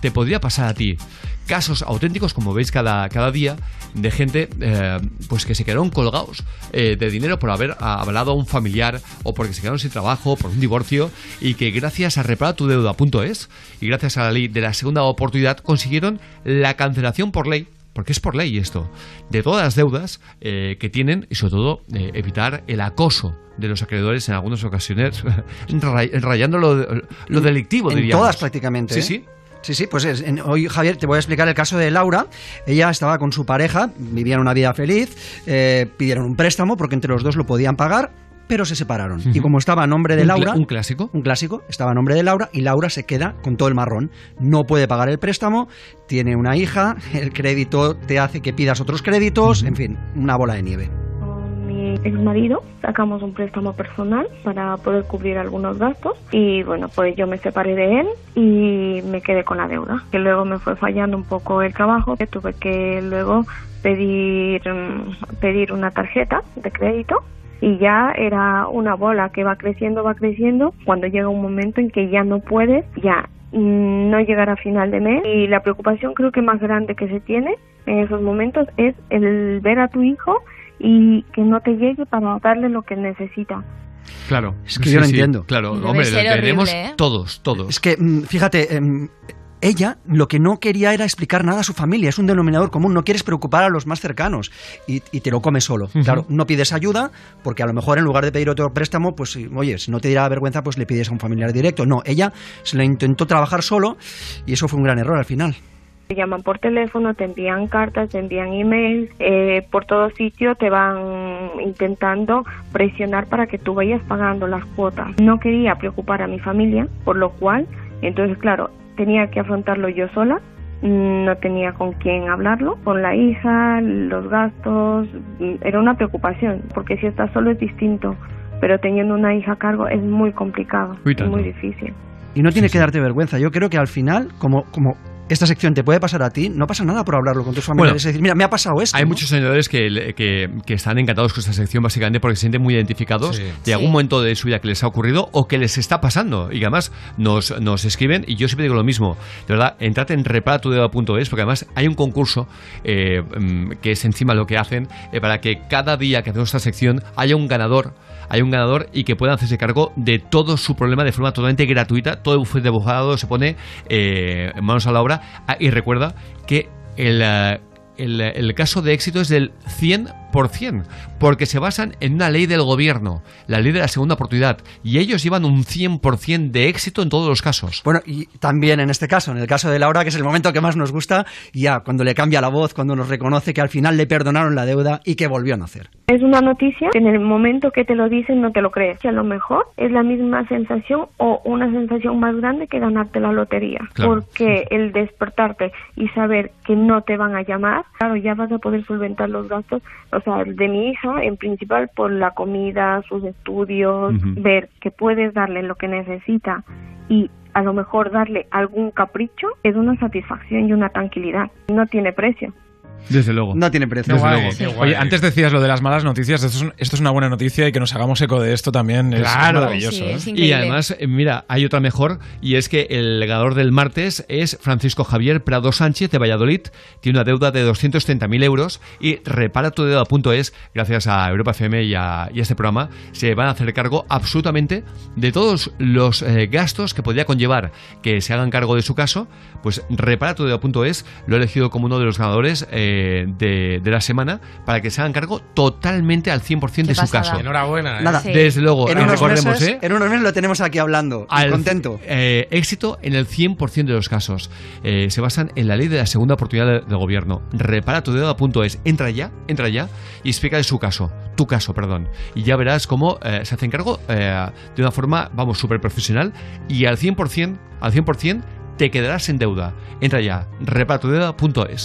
te podría pasar a ti. Casos auténticos, como veis cada día, de gente pues que se quedaron colgados de dinero por haber avalado a un familiar, o porque se quedaron sin trabajo, por un divorcio, y que gracias a reparatudeuda.es y gracias a la ley de la segunda oportunidad consiguieron la cancelación por ley, porque es por ley esto, de todas las deudas que tienen, y sobre todo evitar el acoso de los acreedores en algunas ocasiones, rayando lo delictivo, en diríamos. Todas prácticamente. Sí, sí. Sí, pues hoy, Javier, te voy a explicar el caso de Laura. Ella estaba con su pareja, vivían una vida feliz, pidieron un préstamo porque entre los dos lo podían pagar, pero se separaron. Y como estaba a nombre de Laura... ¿Un clásico? Un clásico. Estaba a nombre de Laura y Laura se queda con todo el marrón. No puede pagar el préstamo, tiene una hija, el crédito te hace que pidas otros créditos, en fin, una bola de nieve. Mi exmarido sacamos un préstamo personal para poder cubrir algunos gastos y bueno, pues yo me separé de él y me quedé con la deuda, que luego me fue fallando un poco el trabajo, que tuve que luego pedir una tarjeta de crédito y ya era una bola que va creciendo, cuando llega un momento en que ya no puedes, ya no llegar a final de mes, y la preocupación creo que más grande que se tiene en esos momentos es el ver a tu hijo y que no te llegue para darle lo que necesita. Claro, es que yo lo entiendo. Claro, hombre, lo tenemos todos. Es que, fíjate, ella lo que no quería era explicar nada a su familia, es un denominador común, no quieres preocupar a los más cercanos y te lo comes solo. Claro, no pides ayuda porque a lo mejor en lugar de pedir otro préstamo, pues oye, si no te diera vergüenza, pues le pides a un familiar directo. No, ella se lo intentó trabajar solo y eso fue un gran error al final. Te llaman por teléfono, te envían cartas, te envían emails, por todo sitio te van intentando presionar para que tú vayas pagando las cuotas. No quería preocupar a mi familia, por lo cual, entonces claro, tenía que afrontarlo yo sola, no tenía con quién hablarlo, con la hija, los gastos, era una preocupación, porque si estás solo es distinto, pero teniendo una hija a cargo es muy complicado, es muy difícil. Y no tiene que darte vergüenza, yo creo que al final, como esta sección te puede pasar a ti, no pasa nada por hablarlo con tus familiares. Bueno, es decir, mira, me ha pasado esto. Hay muchos señores que están encantados con esta sección básicamente porque se sienten muy identificados de algún momento de su vida que les ha ocurrido o que les está pasando. Y además nos escriben, y yo siempre digo lo mismo. De verdad, entrate en reparatudeuda.es porque además hay un concurso que es encima lo que hacen para que cada día que hacemos esta sección haya un ganador y que puedan hacerse cargo de todo su problema de forma totalmente gratuita. Todo el bufete de abogado se pone manos a la obra. Y recuerda que el caso de éxito es del 100%, porque se basan en una ley del gobierno, la ley de la segunda oportunidad, y ellos llevan un 100% de éxito en todos los casos. Bueno, y también en este caso, en el caso de Laura, que es el momento que más nos gusta, ya cuando le cambia la voz, cuando nos reconoce que al final le perdonaron la deuda y que volvió a nacer. Es una noticia que en el momento que te lo dicen no te lo crees, que a lo mejor es la misma sensación o una sensación más grande que ganarte la lotería, porque el despertarte y saber que no te van a llamar, claro, ya vas a poder solventar los gastos, o sea, de mi hija en principal por la comida, sus estudios, ver que puedes darle lo que necesita y a lo mejor darle algún capricho es una satisfacción y una tranquilidad, no tiene precio. Desde luego. No tiene precio. Desde luego. Sí. Oye, antes decías lo de las malas noticias, esto es una buena noticia y que nos hagamos eco de esto también es maravilloso. Sí, es y además, mira, hay otra mejor, y es que el ganador del martes es Francisco Javier Prado Sánchez de Valladolid. Tiene una deuda de 230.000 euros y reparatudeuda.es, gracias a Europa FM y a este programa, se van a hacer cargo absolutamente de todos los gastos que podría conllevar que se hagan cargo de su caso. Pues reparatudeuda.es lo ha elegido como uno de los ganadores de la semana para que se hagan cargo totalmente al 100% de su caso. Enhorabuena. Nada, desde luego. En unos meses lo tenemos aquí hablando. Contento. Éxito en el 100% de los casos. Se basan en la ley de la segunda oportunidad del gobierno. Reparatudeuda.es. Entra ya y explica tu caso, y ya verás cómo se hacen cargo de una forma, súper profesional, y al 100% te quedarás en deuda. Entra ya, reparatudeuda.es.